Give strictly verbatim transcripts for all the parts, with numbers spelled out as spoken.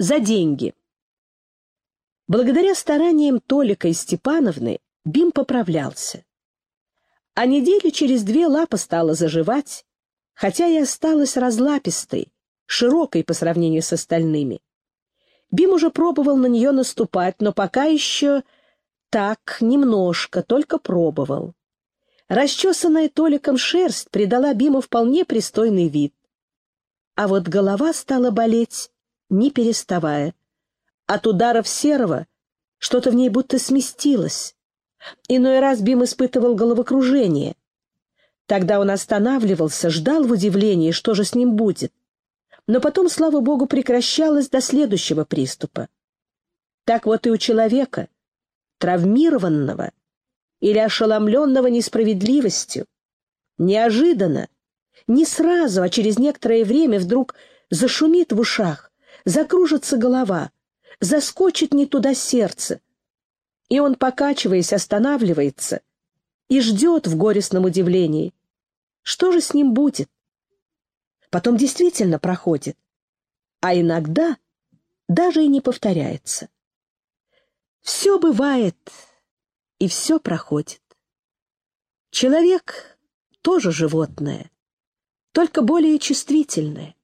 за деньги. Благодаря стараниям Толика и Степановны Бим поправлялся. А недели через две лапа стала заживать, хотя и осталась разлапистой, широкой по сравнению с остальными. Бим уже пробовал на нее наступать, но пока еще так, немножко, только пробовал. Расчесанная Толиком шерсть придала Биму вполне пристойный вид. А вот голова стала болеть, не переставая. От ударов Серого что-то в ней будто сместилось. Иной раз Бим испытывал головокружение. Тогда он останавливался, ждал в удивлении, что же с ним будет. Но потом, слава богу, прекращалось до следующего приступа. Так вот и у человека, травмированного или ошеломленного несправедливостью, неожиданно, не сразу, а через некоторое время вдруг зашумит в ушах, закружится голова, заскочит не туда сердце, и он, покачиваясь, останавливается и ждет в горестном удивлении. Что же с ним будет? Потом действительно проходит, а иногда даже и не повторяется. Все бывает, и все проходит. Человек тоже животное, только более чувствительное.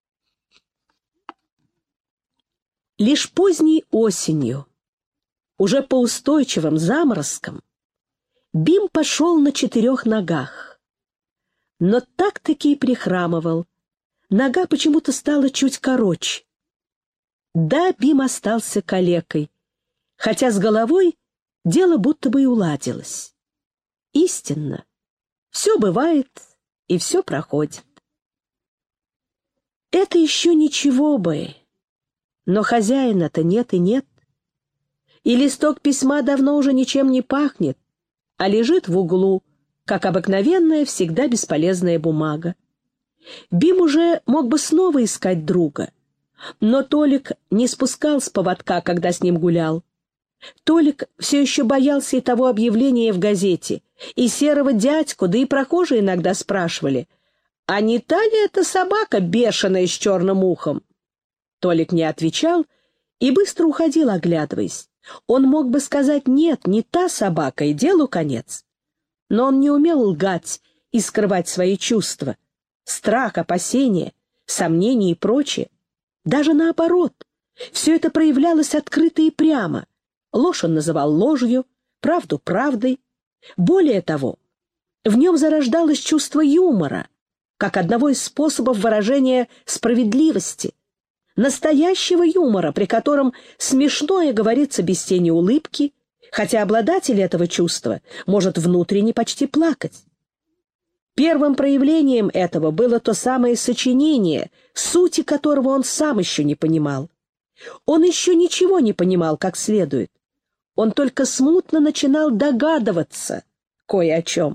Лишь поздней осенью, уже по устойчивым заморозкам, Бим пошел на четырех ногах, но так-таки и прихрамывал. Нога почему-то стала чуть короче. Да, Бим остался калекой, хотя с головой дело будто бы и уладилось. Истинно, все бывает и все проходит. Это еще ничего бы, но хозяина-то нет и нет. И листок письма давно уже ничем не пахнет, а лежит в углу, как обыкновенная, всегда бесполезная бумага. Бим уже мог бы снова искать друга, но Толик не спускал с поводка, когда с ним гулял. Толик все еще боялся и того объявления в газете, и серого дядьку, да и прохожие иногда спрашивали, а не та ли это собака бешеная с черным ухом? Толик не отвечал и быстро уходил, оглядываясь. Он мог бы сказать «нет, не та собака, и делу конец». Но он не умел лгать и скрывать свои чувства. Страх, опасения, сомнения и прочее. Даже наоборот, все это проявлялось открыто и прямо. Ложь он называл ложью, правду правдой. Более того, в нем зарождалось чувство юмора, как одного из способов выражения справедливости, настоящего юмора, при котором смешное говорится без тени улыбки, хотя обладатель этого чувства может внутренне почти плакать. Первым проявлением этого было то самое сочинение, сути которого он сам еще не понимал. Он еще ничего не понимал как следует. Он только смутно начинал догадываться кое о чем.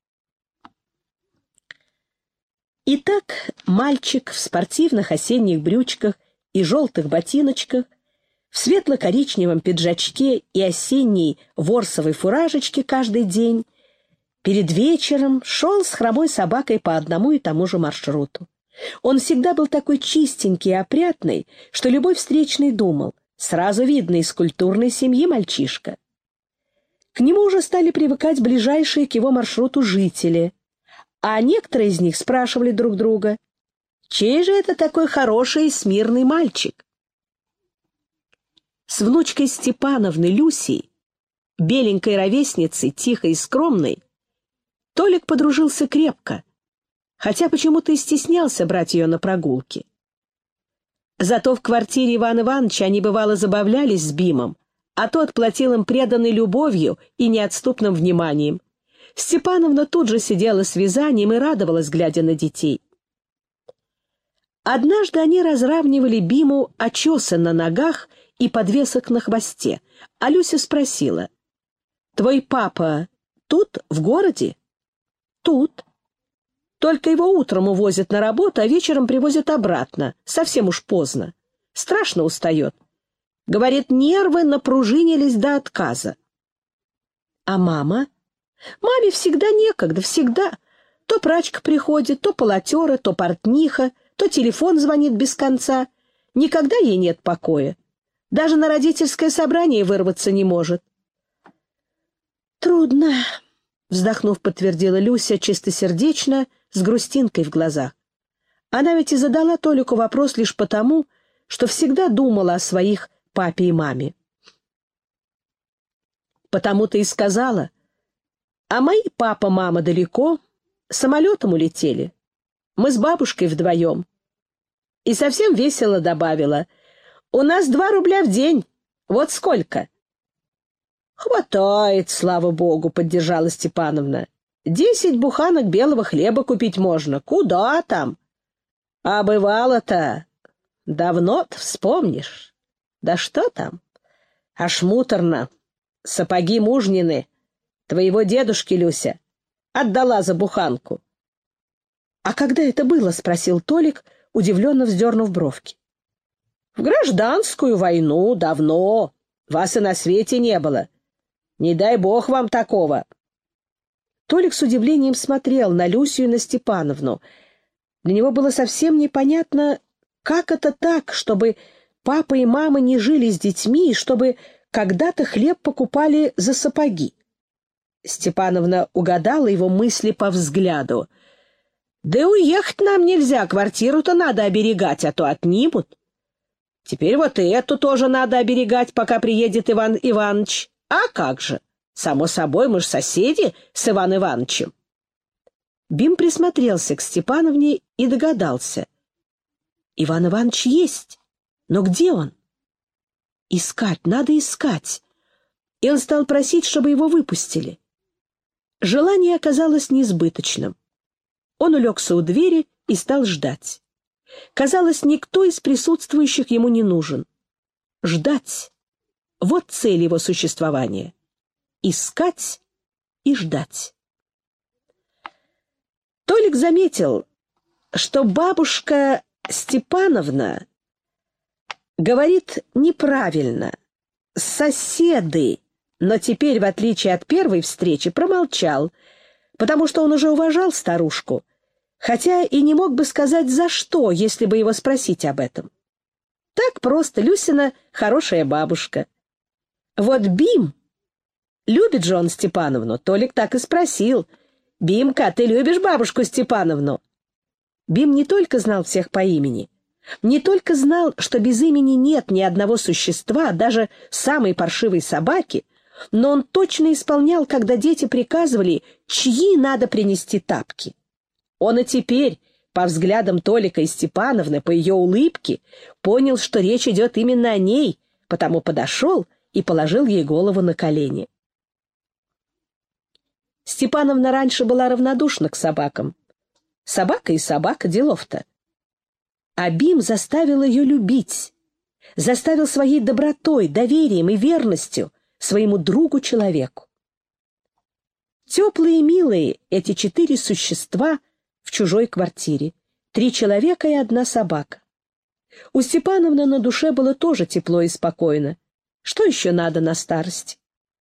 Итак, мальчик в спортивных осенних брючках и желтых ботиночках, в светло-коричневом пиджачке и осенней ворсовой фуражечке каждый день, перед вечером шел с хромой собакой по одному и тому же маршруту. Он всегда был такой чистенький и опрятный, что любой встречный думал, сразу видно, из культурной семьи мальчишка. К нему уже стали привыкать ближайшие к его маршруту жители, а некоторые из них спрашивали друг друга, чей же это такой хороший и смирный мальчик? С внучкой Степановны Люсей, беленькой ровесницей, тихой и скромной, Толик подружился крепко, хотя почему-то и стеснялся брать ее на прогулки. Зато в квартире Ивана Ивановича они бывало забавлялись с Бимом, а тот платил им преданной любовью и неотступным вниманием. Степановна тут же сидела с вязанием и радовалась, глядя на детей. Однажды они разравнивали Биму очесы на ногах и подвесок на хвосте, а Люся спросила, «Твой папа тут, в городе?» «Тут. Только его утром увозят на работу, а вечером привозят обратно, совсем уж поздно. Страшно устает. Говорит, нервы напружинились до отказа». «А мама?» «Маме всегда некогда, всегда. То прачка приходит, то полотера, то портниха, то телефон звонит без конца. Никогда ей нет покоя. Даже на родительское собрание вырваться не может. «Трудно», — вздохнув, подтвердила Люся чистосердечно, с грустинкой в глазах. Она ведь и задала Толику вопрос лишь потому, что всегда думала о своих папе и маме. «Потому-то и сказала. А мои папа, мама далеко, самолетом улетели. Мы с бабушкой вдвоем». И совсем весело добавила: «У нас два рубля в день. Вот сколько?» «Хватает, слава богу», — поддержала Степановна. «Десять буханок белого хлеба купить можно. Куда там? А бывало-то давно-то вспомнишь. Да что там? Аж муторно. Сапоги мужнины. Твоего дедушки, Люся, отдала за буханку». «А когда это было?» — спросил Толик, удивленно вздернув бровки. «В гражданскую войну, давно. Вас и на свете не было. Не дай бог вам такого». Толик с удивлением смотрел на Люсю и на Степановну. Для него было совсем непонятно, как это так, чтобы папа и мама не жили с детьми, и чтобы когда-то хлеб покупали за сапоги. Степановна угадала его мысли по взгляду. «Да и уехать нам нельзя, квартиру-то надо оберегать, а то отнимут. Теперь вот и эту тоже надо оберегать, пока приедет Иван Иванович. А как же? Само собой, мы ж соседи с Иван Ивановичем». Бим присмотрелся к Степановне и догадался. Иван Иванович есть, но где он? Искать, надо искать. И он стал просить, чтобы его выпустили. Желание оказалось несбыточным. Он улегся у двери и стал ждать. Казалось, никто из присутствующих ему не нужен. Ждать — вот цель его существования. Искать и ждать. Толик заметил, что бабушка Степановна говорит неправильно. «Соседы», но теперь, в отличие от первой встречи, промолчал, потому что он уже уважал старушку, хотя и не мог бы сказать за что, если бы его спросить об этом. Так просто Люсина хорошая бабушка. Вот Бим, любит же он Степановну, Толик так и спросил: «Бимка, ты любишь бабушку Степановну?» Бим не только знал всех по имени, не только знал, что без имени нет ни одного существа, даже самой паршивой собаки, но он точно исполнял, когда дети приказывали, чьи надо принести тапки. Он и теперь, по взглядам Толика и Степановны, по ее улыбке, понял, что речь идет именно о ней, потому подошел и положил ей голову на колени. Степановна раньше была равнодушна к собакам. Собака и собака, делов-то. А Бим заставил ее любить, заставил своей добротой, доверием и верностью своему другу-человеку. Теплые и милые эти четыре существа в чужой квартире. Три человека и одна собака. У Степановны на душе было тоже тепло и спокойно. Что еще надо на старости?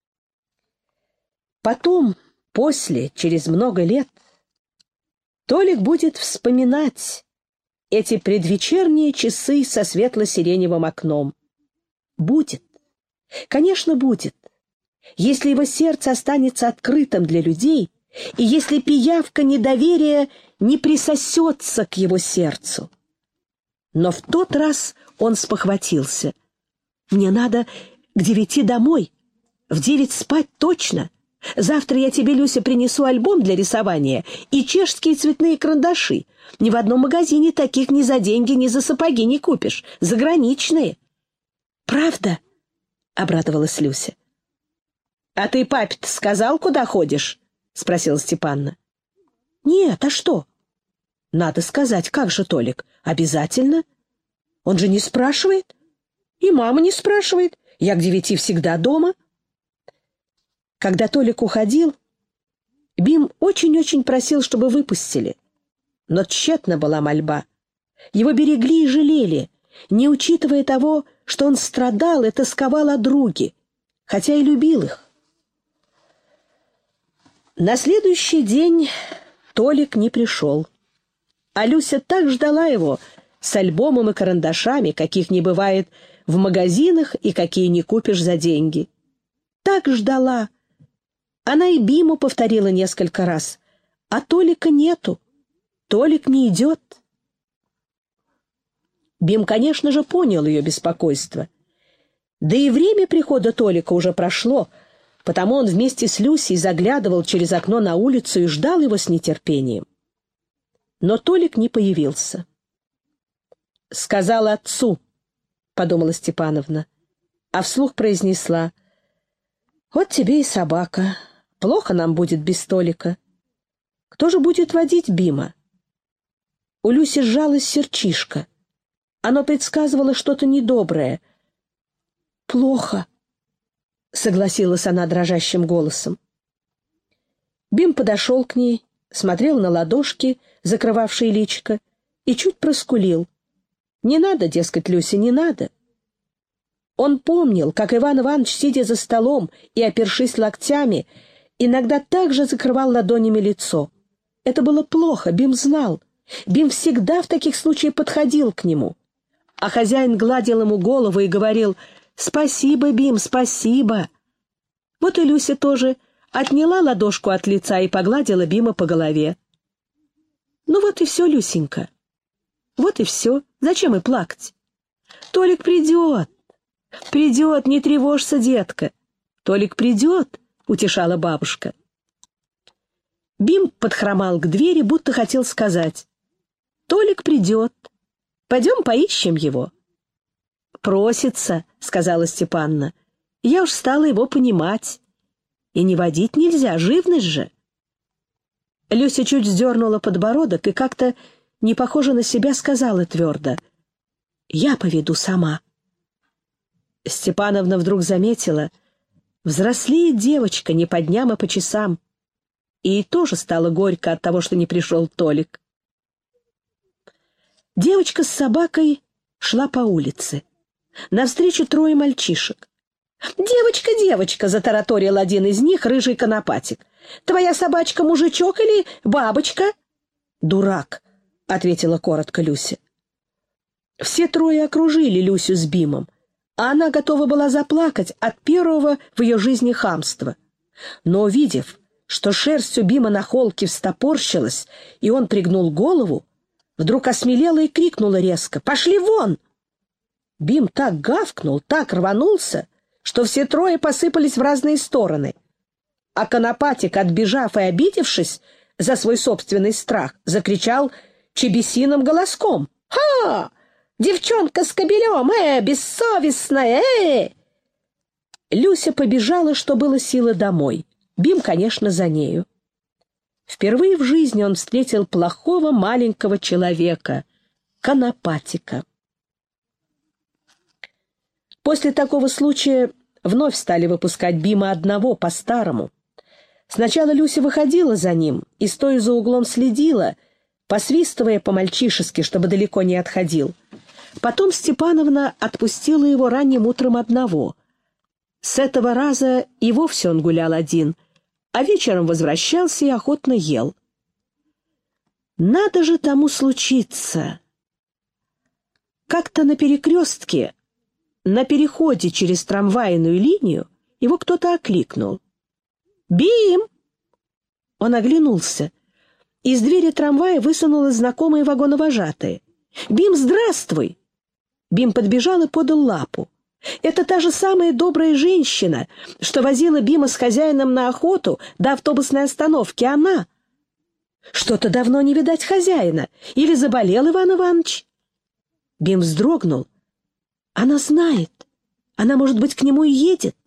Потом, после, через много лет, Толик будет вспоминать эти предвечерние часы со светло-сиреневым окном. Будет. Конечно, будет. Если его сердце останется открытым для людей, и если пиявка недоверия не присосется к его сердцу. Но в тот раз он спохватился. «Мне надо к девяти домой. В девять спать точно. Завтра я тебе, Люся, принесу альбом для рисования и чешские цветные карандаши. Ни в одном магазине таких ни за деньги, ни за сапоги не купишь. Заграничные». «Правда?» — обрадовалась Люся. «А ты папе-то сказал, куда ходишь?» — спросила Степанна. «Нет, а что?» «Надо сказать, как же, Толик, обязательно. Он же не спрашивает. И мама не спрашивает. Я к девяти всегда дома». Когда Толик уходил, Бим очень-очень просил, чтобы выпустили. Но тщетна была мольба. Его берегли и жалели, не учитывая того, что он страдал и тосковал о друге, хотя и любил их. На следующий день Толик не пришел, а Люся так ждала его с альбомом и карандашами, каких не бывает в магазинах и какие не купишь за деньги. Так ждала. Она и Биму повторила несколько раз. А Толика нету. Толик не идет. Бим, конечно же, понял ее беспокойство. Да и время прихода Толика уже прошло, потому он вместе с Люсей заглядывал через окно на улицу и ждал его с нетерпением. Но Толик не появился. «Сказала отцу», — подумала Степановна, а вслух произнесла: «Вот тебе и собака. Плохо нам будет без Толика. Кто же будет водить Бима?» У Люси сжалось сердчишко. Оно предсказывало что-то недоброе. «Плохо», — согласилась она дрожащим голосом. Бим подошел к ней, смотрел на ладошки, закрывавшие личико, и чуть проскулил. «Не надо, дескать, Люся, не надо». Он помнил, как Иван Иванович, сидя за столом и опершись локтями, иногда также закрывал ладонями лицо. Это было плохо, Бим знал. Бим всегда в таких случаях подходил к нему. А хозяин гладил ему голову и говорил: «Спасибо, Бим, спасибо». Вот и Люся тоже отняла ладошку от лица и погладила Бима по голове. «Ну вот и все, Люсенька. Вот и все. Зачем и плакать? Толик придет. Придет, не тревожься, детка. Толик придет», — утешала бабушка. Бим подхромал к двери, будто хотел сказать: «Толик придет. Пойдем поищем его». «Просится», — сказала Степанна. «Я уж стала его понимать. И не водить нельзя, живность же». Люся чуть сдернула подбородок и как-то, не похоже на себя, сказала твердо: «Я поведу сама». Степановна вдруг заметила: взрослеет девочка не по дням, а по часам. И ей тоже стало горько от того, что не пришел Толик. Девочка с собакой шла по улице. Навстречу трое мальчишек. «Девочка, девочка!» — затараторил один из них, рыжий конопатик. «Твоя собачка мужичок или бабочка?» «Дурак!» — ответила коротко Люся. Все трое окружили Люсю с Бимом, а она готова была заплакать от первого в ее жизни хамства. Но, увидев, что шерсть у Бима на холке встопорщилась, и он пригнул голову, вдруг осмелела и крикнула резко: «Пошли вон!» Бим так гавкнул, так рванулся, что все трое посыпались в разные стороны. А конопатик, отбежав и обидевшись за свой собственный страх, закричал чебесиным голоском: «Ха! Девчонка с кобелем! Э, бессовестная! Э!» Люся побежала, что было силы, домой. Бим, конечно, за нею. Впервые в жизни он встретил плохого маленького человека, конопатика. После такого случая вновь стали выпускать Бима одного, по-старому. Сначала Люся выходила за ним и, стоя за углом, следила, посвистывая по-мальчишески, чтобы далеко не отходил. Потом Степановна отпустила его ранним утром одного. С этого раза и вовсе он гулял один, а вечером возвращался и охотно ел. Надо же тому случиться. Как-то на перекрестке, на переходе через трамвайную линию, его кто-то окликнул: «Бим!» Он оглянулся. Из двери трамвая высунулась знакомая вагоновожатая. «Бим, здравствуй!» Бим подбежал и подал лапу. Это та же самая добрая женщина, что возила Бима с хозяином на охоту до автобусной остановки. Она. Что-то давно не видать хозяина. Или заболел Иван Иванович? Бим вздрогнул. Она знает. Она, может быть, к нему и едет.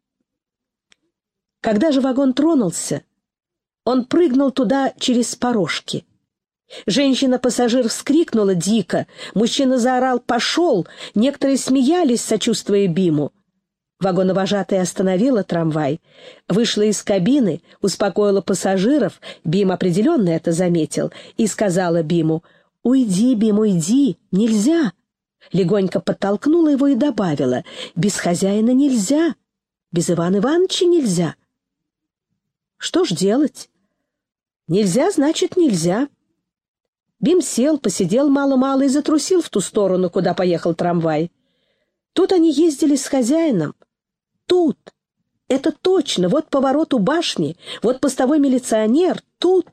Когда же вагон тронулся, он прыгнул туда через порожки. Женщина-пассажир вскрикнула дико, мужчина заорал «пошел», некоторые смеялись, сочувствуя Биму. Вагоновожатая остановила трамвай, вышла из кабины, успокоила пассажиров, Бим определенно это заметил, и сказала Биму: «Уйди, Бим, уйди, нельзя». Легонько подтолкнула его и добавила: «Без хозяина нельзя, без Ивана Ивановича нельзя». Что ж делать? Нельзя, значит, нельзя. Бим сел, посидел мало-мало и затрусил в ту сторону, куда поехал трамвай. Тут они ездили с хозяином. Тут. Это точно. Вот поворот у башни, вот постовой милиционер. Тут.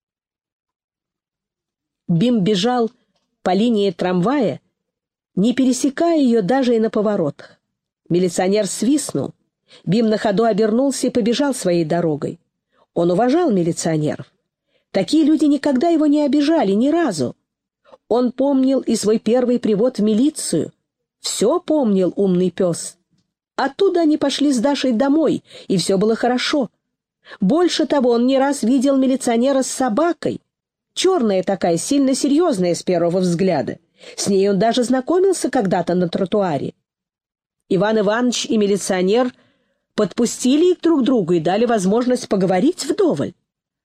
Бим бежал по линии трамвая, не пересекая ее даже и на поворотах. Милиционер свистнул. Бим на ходу обернулся и побежал своей дорогой. Он уважал милиционеров. Такие люди никогда его не обижали, ни разу. Он помнил и свой первый привод в милицию. Все помнил умный пес. Оттуда они пошли с Дашей домой, и все было хорошо. Больше того, он не раз видел милиционера с собакой. Черная такая, сильно серьезная с первого взгляда. С ней он даже знакомился когда-то на тротуаре. Иван Иванович и милиционер подпустили их друг к другу и дали возможность поговорить вдоволь.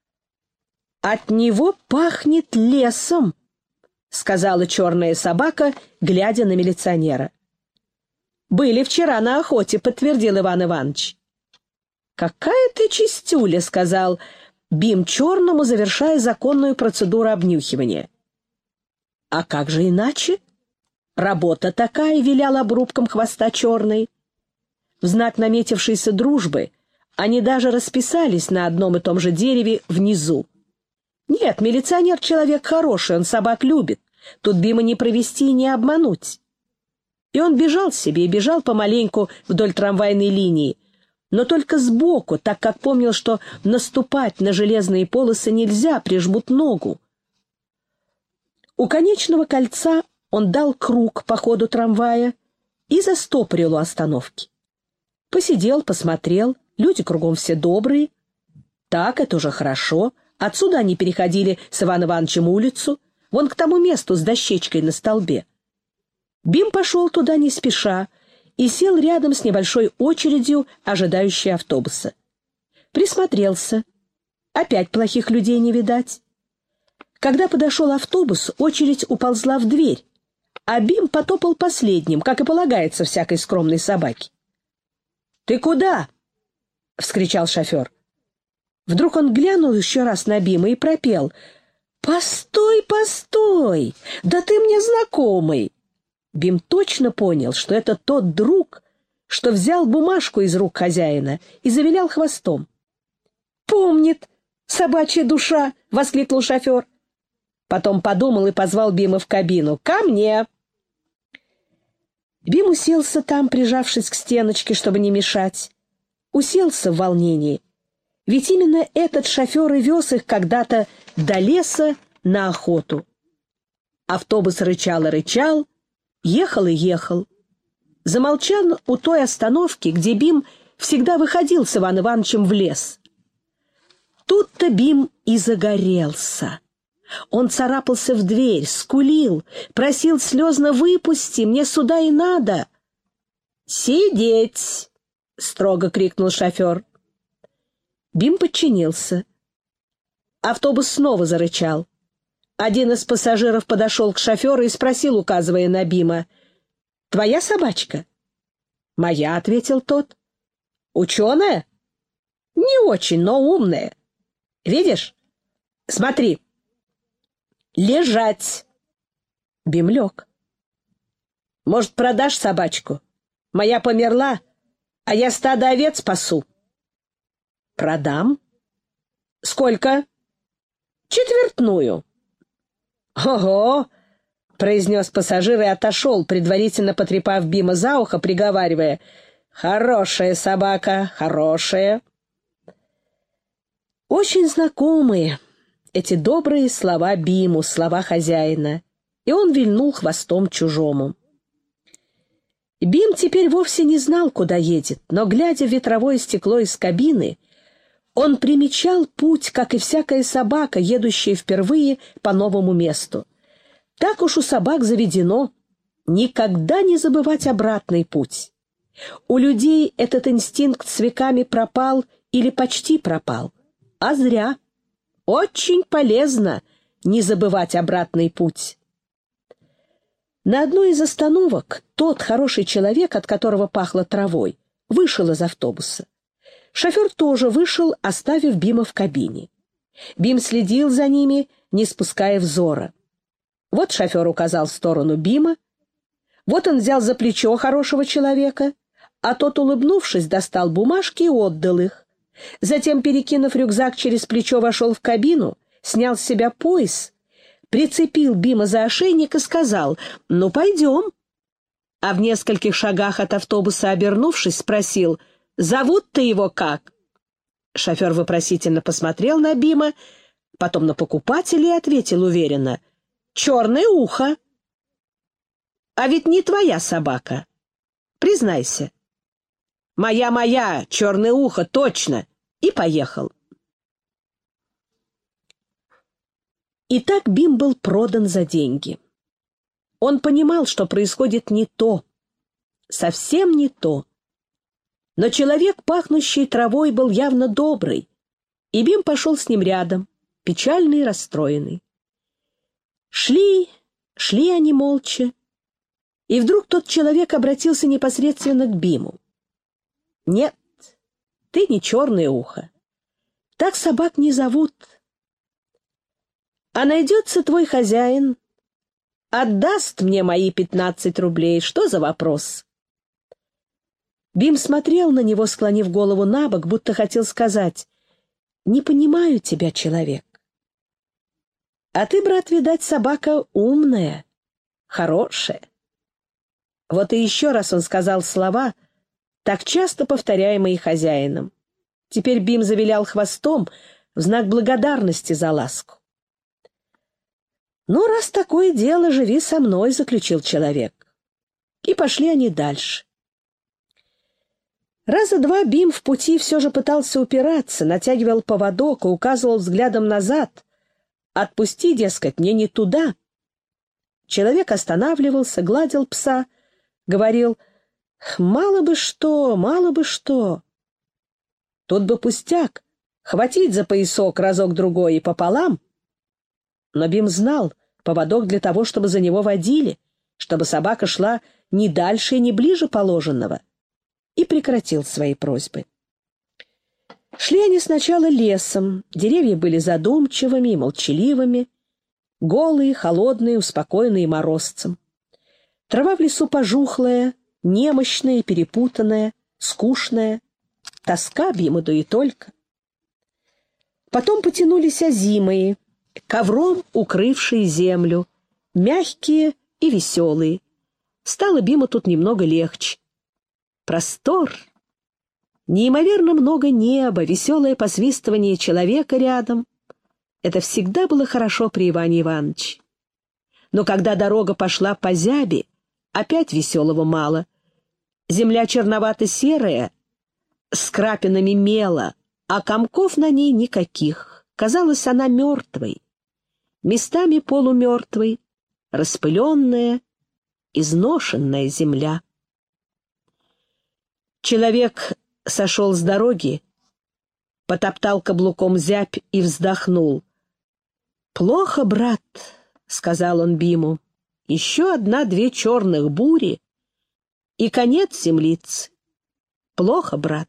«От него пахнет лесом», — сказала черная собака, глядя на милиционера. «Были вчера на охоте», — подтвердил Иван Иванович. «Какая ты чистюля», — сказал Бим черному, завершая законную процедуру обнюхивания. «А как же иначе? Работа такая», — вилял обрубком хвоста черный. В знак наметившейся дружбы они даже расписались на одном и том же дереве внизу. Нет, милиционер человек хороший, он собак любит. Тут Бима не провести и не обмануть. И он бежал себе, и бежал помаленьку вдоль трамвайной линии, но только сбоку, так как помнил, что наступать на железные полосы нельзя, прижмут ногу. У конечного кольца он дал круг по ходу трамвая и застопорил у остановки. Посидел, посмотрел, люди кругом все добрые. Так, это уже хорошо. Отсюда они переходили с Иваном Ивановичем улицу, вон к тому месту с дощечкой на столбе. Бим пошел туда не спеша и сел рядом с небольшой очередью, ожидающей автобуса. Присмотрелся. Опять плохих людей не видать. Когда подошел автобус, очередь уползла в дверь, а Бим потопал последним, как и полагается всякой скромной собаке. «Ты куда?» — вскричал шофер. Вдруг он глянул еще раз на Бима и пропел: «Постой, постой! Да ты мне знакомый!» Бим точно понял, что это тот друг, что взял бумажку из рук хозяина и завилял хвостом. «Помнит, собачья душа!» — воскликнул шофер. Потом подумал и позвал Бима в кабину. «Ко мне!» Бим уселся там, прижавшись к стеночке, чтобы не мешать. Уселся в волнении. Ведь именно этот шофер и вез их когда-то до леса на охоту. Автобус рычал и рычал, ехал и ехал. Замолчал у той остановки, где Бим всегда выходил с Иваном Ивановичем в лес. Тут-то Бим и загорелся. Он царапался в дверь, скулил, просил слезно: «Выпусти, мне сюда и надо». «Сидеть!» — строго крикнул шофер. Бим подчинился. Автобус снова зарычал. Один из пассажиров подошел к шоферу и спросил, указывая на Бима: «Твоя собачка?» «Моя», — ответил тот. «Ученая?» «Не очень, но умная. Видишь? Смотри. Лежать!» Бим лег. «Может, продашь собачку? Моя померла, а я стадо овец пасу». «Продам». «Сколько?» «Четвертную». «Ого!» — произнес пассажир и отошел, предварительно потрепав Бима за ухо, приговаривая: «Хорошая собака, хорошая». Очень знакомые эти добрые слова Биму, слова хозяина, и он вильнул хвостом чужому. Бим теперь вовсе не знал, куда едет, но, глядя в ветровое стекло из кабины, он примечал путь, как и всякая собака, едущая впервые по новому месту. Так уж у собак заведено никогда не забывать обратный путь. У людей этот инстинкт с веками пропал или почти пропал, а зря. Очень полезно не забывать обратный путь. На одной из остановок тот хороший человек, от которого пахло травой, вышел из автобуса. Шофер тоже вышел, оставив Бима в кабине. Бим следил за ними, не спуская взора. Вот шофер указал в сторону Бима, вот он взял за плечо хорошего человека, а тот, улыбнувшись, достал бумажки и отдал их. Затем, перекинув рюкзак через плечо, вошел в кабину, снял с себя пояс, прицепил Бима за ошейник и сказал: «Ну, пойдем». А в нескольких шагах от автобуса, обернувшись, спросил: «Зовут-то его как?» Шофер вопросительно посмотрел на Бима, потом на покупателя и ответил уверенно: «Черное ухо». «А ведь не твоя собака. Признайся». «Моя-моя, черное ухо, точно!» И поехал. Итак, Бим был продан за деньги. Он понимал, что происходит не то, совсем не то. Но человек, пахнущий травой, был явно добрый, и Бим пошел с ним рядом, печальный и расстроенный. Шли, шли они молча, и вдруг тот человек обратился непосредственно к Биму. «Нет, ты не черное ухо. Так собак не зовут. А найдется твой хозяин, отдаст мне мои пятнадцать рублей. Что за вопрос?» Бим смотрел на него, склонив голову набок, будто хотел сказать: «Не понимаю тебя, человек. А ты, брат, видать, собака умная, хорошая». Вот и еще раз он сказал слова, так часто повторяемые хозяином. Теперь Бим завилял хвостом в знак благодарности за ласку. «Ну, раз такое дело, живи со мной», — заключил человек. И пошли они дальше. Раза два Бим в пути все же пытался упираться, натягивал поводок и указывал взглядом назад. «Отпусти, дескать, мне не туда». Человек останавливался, гладил пса, говорил: «Мало бы что, мало бы что». Тут бы пустяк, хватить за поясок разок-другой и пополам. Но Бим знал, поводок для того, чтобы за него водили, чтобы собака шла не дальше и не ближе положенного, и прекратил свои просьбы. Шли они сначала лесом, деревья были задумчивыми и молчаливыми, голые, холодные, успокоенные морозцем. Трава в лесу пожухлая, немощная, перепутанная, скучная. Тоска Биму, да и только. Потом потянулись озимые, ковром укрывшие землю, мягкие и веселые. Стало Биму тут немного легче. Простор, неимоверно много неба, веселое посвистывание человека рядом — это всегда было хорошо при Иване Ивановиче. Но когда дорога пошла по зяби, опять веселого мало. Земля черновато-серая, с крапинами мела, а комков на ней никаких. Казалось, она мертвой, местами полумертвой, распыленная, изношенная земля. Человек сошел с дороги, потоптал каблуком зябь и вздохнул. «Плохо, брат», — сказал он Биму, — «еще одна-две черных бури, и конец землицы. Плохо, брат».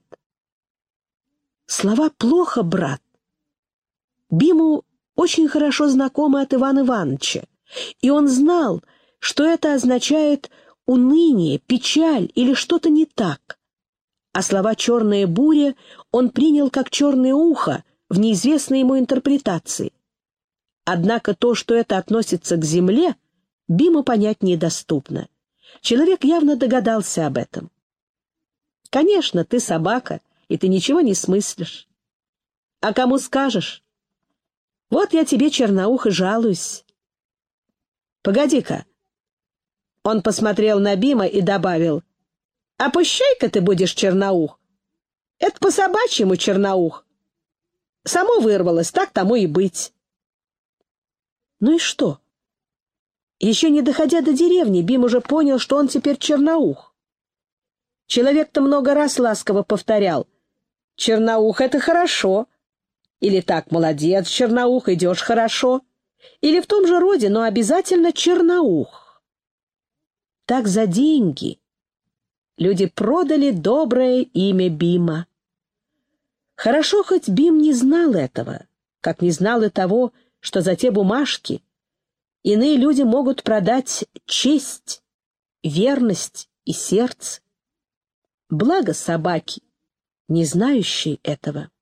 Слова «плохо, брат» Биму очень хорошо знакомы от Ивана Ивановича, и он знал, что это означает уныние, печаль или что-то не так. А слова «черная буря» он принял как «черное ухо» в неизвестной ему интерпретации. Однако то, что это относится к земле, Биму понять недоступно. Человек явно догадался об этом. «Конечно, ты собака, и ты ничего не смыслишь. А кому скажешь? Вот я тебе, черноух, и жалуюсь. Погоди-ка». Он посмотрел на Бима и добавил: «А пущай-ка ты будешь черноух. Это по-собачьему черноух. Само вырвалось, так тому и быть». Ну и что? Еще не доходя до деревни, Бим уже понял, что он теперь черноух. Человек-то много раз ласково повторял: «Черноух — это хорошо». Или так: «Молодец, черноух, идешь хорошо». Или в том же роде, но обязательно черноух. Так за деньги люди продали доброе имя Бима. Хорошо, хоть Бим не знал этого, как не знал и того, что за те бумажки Иные люди могут продать честь, верность и сердце. Благо собаки, не знающие этого.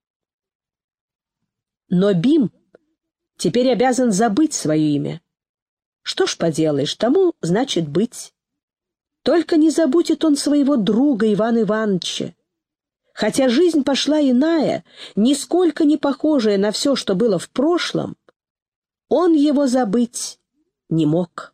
Но Бим теперь обязан забыть свое имя. Что ж поделаешь, тому значит быть. Только не забудет он своего друга Ивана Ивановича. Хотя жизнь пошла иная, нисколько не похожая на все, что было в прошлом, он его забыть не мог.